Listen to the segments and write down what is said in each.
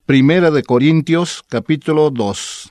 Primera de Corintios, capítulo 2.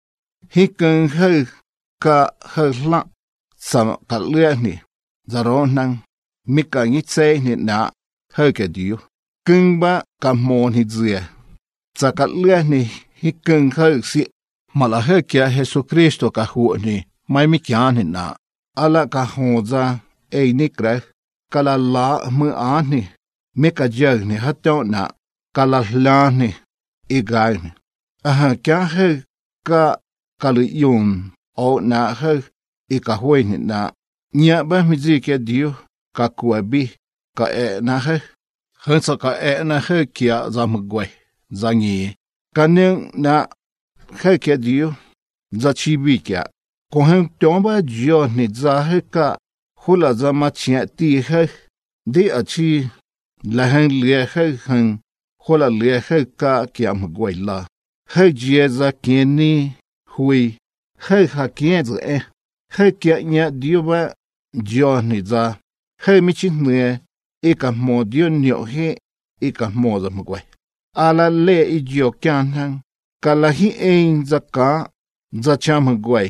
Hiken hơi ka hơi lặng sam ka lưỡi ni zaro nang mika ngitse ni na hơi ke diu kung ba ka mon hi zia za ka lưỡi ni hiken hơi si mala hơi kia Jesucristo ka hu ni mai mi kya ni na ala ka ho za ei ni kra kala la mu a ni mika jer ni hatyo na kala la ni igai ni aha kya hơi ka kalu yun o na hơi ka hoi ni na nya ba mi zi ke diu ka kuabi ka na hơi hơn sa ka na hơi kia za mgwe za ngi ka ne na hơi ke diu za chi bi kia ko hen tong ba jio ni za hơi ka hula za ma chia ti hơi de a chi la hen lie hơi hen hula lie hơi ka kia mgwe la hơi jie za kini hui hơi ha kia zu hơi kia nya diu ba jio ni za hơi mi chi ne ka mo diu nyo he ka mo za mgwe ala le I jio kyan hang kala hi ein za ka za cha mgwe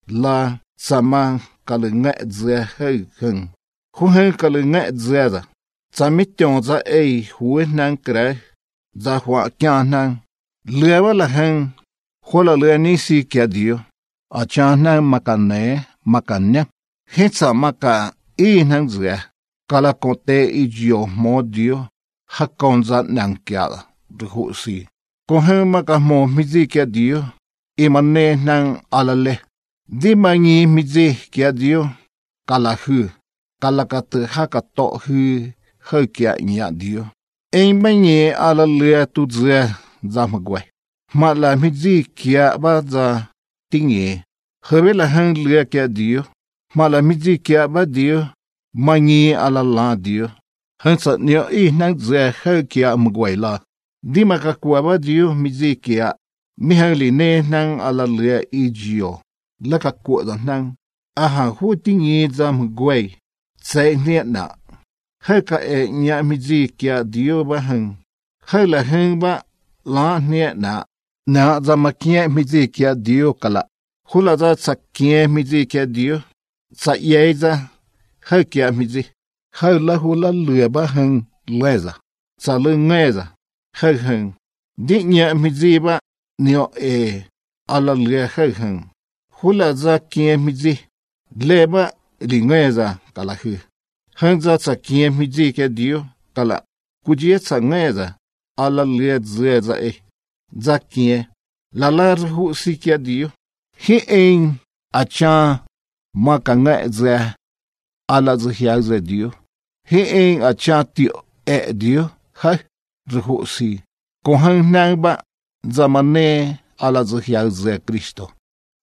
la sama kala nga zhe hơi hang hu he kala nga zhe za za mi tyon za hu nang kra za hwa kyan hang le wa la hang khola le ni si kya diu achana makane makanya hetsa maka nang zhe kala kote I jio mo diu hakonza nang kya du si ko he maka mo mizi kya diu imane nang alale di mangi mizi kya diu kala hu kala kat ha ka to hu he kya nya diu mangi alale tu zhe zamgwe mala mizi kya ba za tingi hwela hang le kya diu mala mizi kya ba diu mangi alala diu hansa nyo nang zhe he kya mgwe la di maka kwa ba diu mizi kya mi hali ne nang alale jio la ka kwa da nang aha hu tingi za mgwe sai ne na he ka nya mizi kya diu ba hang he la hang ba la ne na za makia mizi kya diu kala hula za sakia mizi kya diu sa yeza he kya mizi he la hula lue ba hang leza sa lu ngeza he hang di nya mizi ba nyo ala lue he hang hula za kia mizi le ba li ngeza kala hu hang za sakia mizi kya diu kala kujie sa ngeza ala lue zeza za kia la la hu si kya diu hi acha maka nga ze ala zu hia ze diu hi acha ti diu ha hu si ko hang nang ba zamane ala zu hia ze Kristo